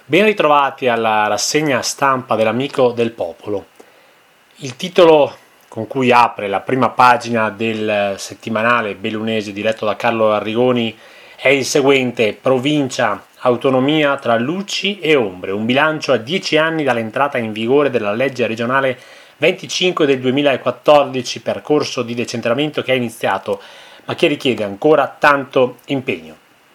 Ben ritrovati alla rassegna stampa dell'Amico del Popolo. Il titolo con cui apre la prima pagina del settimanale bellunese diretto da Carlo Arrigoni è il seguente: provincia, autonomia tra luci e ombre, un bilancio a 10 anni dall'entrata in vigore della legge regionale 25 del 2014, percorso di decentramento che è iniziato ma che richiede ancora tanto impegno.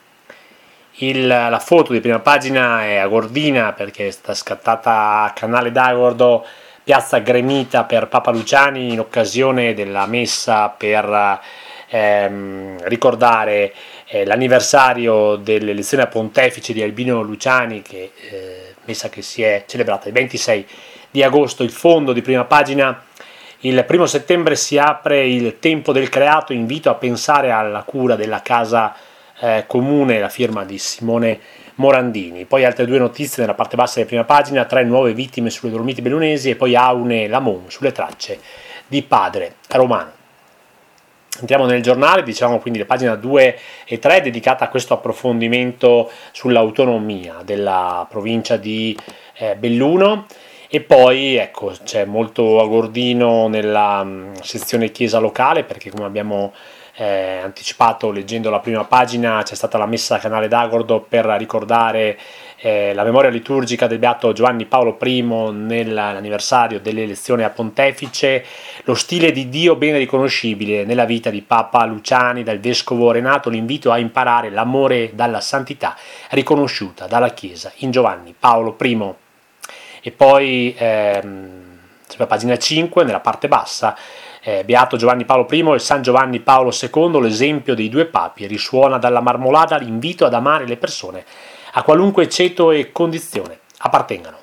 La foto di prima pagina è a Gordina perché è stata scattata a Canale d'Agordo, piazza gremita per Papa Luciani in occasione della messa per ricordare l'anniversario delle elezioni a pontefice di Albino Luciani, messa che si è celebrata il 26 di agosto. Il fondo di prima pagina: il 1 settembre si apre il tempo del creato, invito a pensare alla cura della casa comune, la firma di Simone Morandini. Poi altre due notizie nella parte bassa della prima pagina: 3 nuove vittime sulle Dolomiti Bellunesi e poi Aune Lamon sulle tracce di Padre Romano. Entriamo nel giornale, diciamo quindi le pagine 2 e 3 dedicata a questo approfondimento sull'autonomia della provincia di Belluno. E poi c'è molto agordino nella sezione chiesa locale, perché come abbiamo anticipato leggendo la prima pagina c'è stata la messa a Canale d'Agordo per ricordare la memoria liturgica del Beato Giovanni Paolo I nell'anniversario delle elezioni a pontefice. Lo stile di Dio ben riconoscibile nella vita di Papa Luciani dal Vescovo Renato, l'invito a imparare l'amore dalla santità riconosciuta dalla Chiesa in Giovanni Paolo I. E poi sulla pagina 5 nella parte bassa: Beato Giovanni Paolo I e San Giovanni Paolo II, l'esempio dei due papi, risuona dalla Marmolada l'invito ad amare le persone a qualunque ceto e condizione appartengano.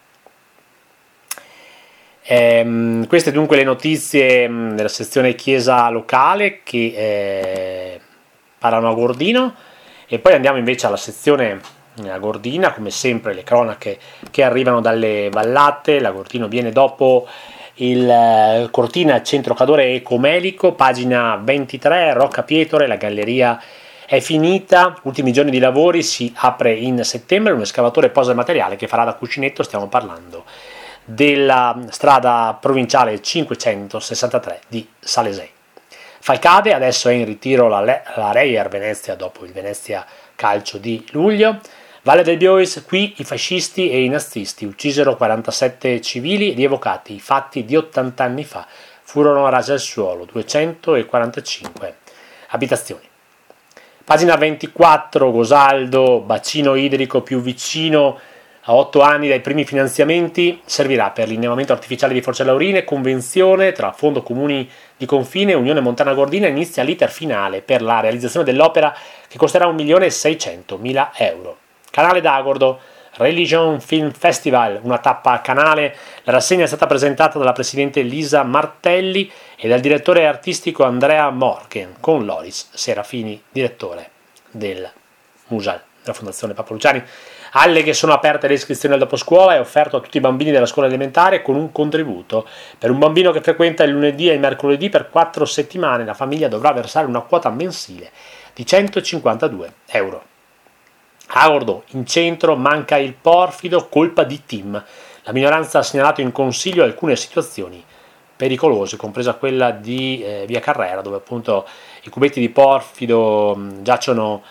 Queste dunque le notizie della sezione chiesa locale che parlano a Gordino, e poi andiamo invece alla sezione a Gordina. Come sempre le cronache che arrivano dalle vallate. La Gordino viene dopo il Cortina Centro Cadore Ecomelico, pagina 23, Rocca Pietore, la galleria è finita, ultimi giorni di lavori, si apre in settembre, un escavatore posa il materiale che farà da cuscinetto. Stiamo parlando della strada provinciale 563 di Salesei. Falcade, adesso è in ritiro la Reyer Venezia dopo il Venezia Calcio di luglio. Valle del Biois, qui i fascisti e i nazisti uccisero 47 civili, rievocati i fatti di 80 anni fa, furono rase al suolo 245 abitazioni. Pagina 24, Gosaldo, bacino idrico più vicino, a 8 anni dai primi finanziamenti, servirà per l'innevamento artificiale di Forcellaurine, convenzione tra Fondo Comuni di Confine e Unione Montana Gordina, inizia l'iter finale per la realizzazione dell'opera che costerà 1.600.000 euro. Canale d'Agordo, Religion Film Festival, una tappa a canale. La rassegna è stata presentata dalla presidente Lisa Martelli e dal direttore artistico Andrea Morgan, con Loris Serafini, direttore del Musal, della Fondazione Papa Luciani. Alleghe sono aperte le iscrizioni al doposcuola, è offerto a tutti i bambini della scuola elementare con un contributo. Per un bambino che frequenta il lunedì e il mercoledì per 4 settimane la famiglia dovrà versare una quota mensile di 152 euro. Agordo, in centro manca il porfido, colpa di Tim. La minoranza ha segnalato in consiglio alcune situazioni pericolose, compresa quella di via Carrera, dove appunto i cubetti di porfido giacciono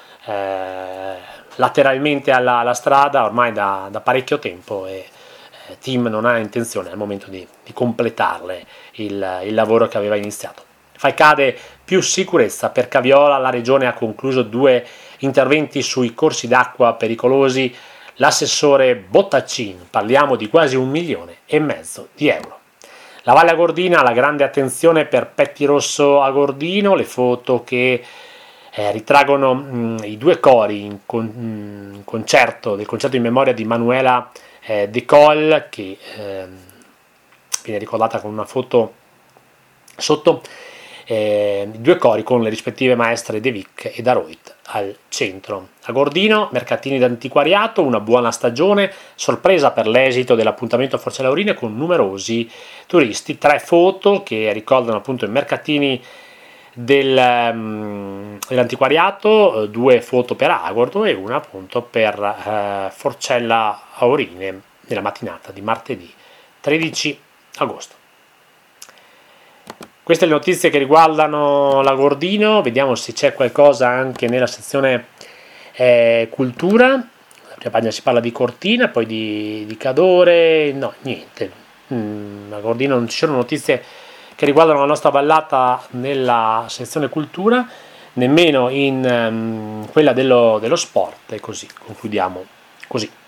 lateralmente alla strada ormai da parecchio tempo, e Tim non ha intenzione al momento di completarle il lavoro che aveva iniziato. Falcade, più sicurezza per Caviola, la regione ha concluso 2 interventi sui corsi d'acqua pericolosi. L'assessore Bottaccin, parliamo di quasi 1,5 milioni di euro. La Valle Agordina, la grande attenzione per Pettirosso Agordino, le foto che ritraggono i 2 cori del concerto in memoria di Manuela De Col, che viene ricordata con una foto sotto. 2 cori con le rispettive maestre De Vic e Daroit al centro. A Gordino, mercatini d'antiquariato, una buona stagione, sorpresa per l'esito dell'appuntamento a Forcellaurine con numerosi turisti. 3 foto che ricordano appunto i mercatini dell'antiquariato, 2 foto per Agordo e una appunto per Forcella Aurine nella mattinata di martedì 13 agosto. Queste le notizie che riguardano l'Agordino. Vediamo se c'è qualcosa anche nella sezione cultura. La prima pagina si parla di Cortina, poi di Cadore, no, niente. L'Agordino non ci sono notizie che riguardano la nostra ballata nella sezione cultura, nemmeno in quella dello sport, e così concludiamo così.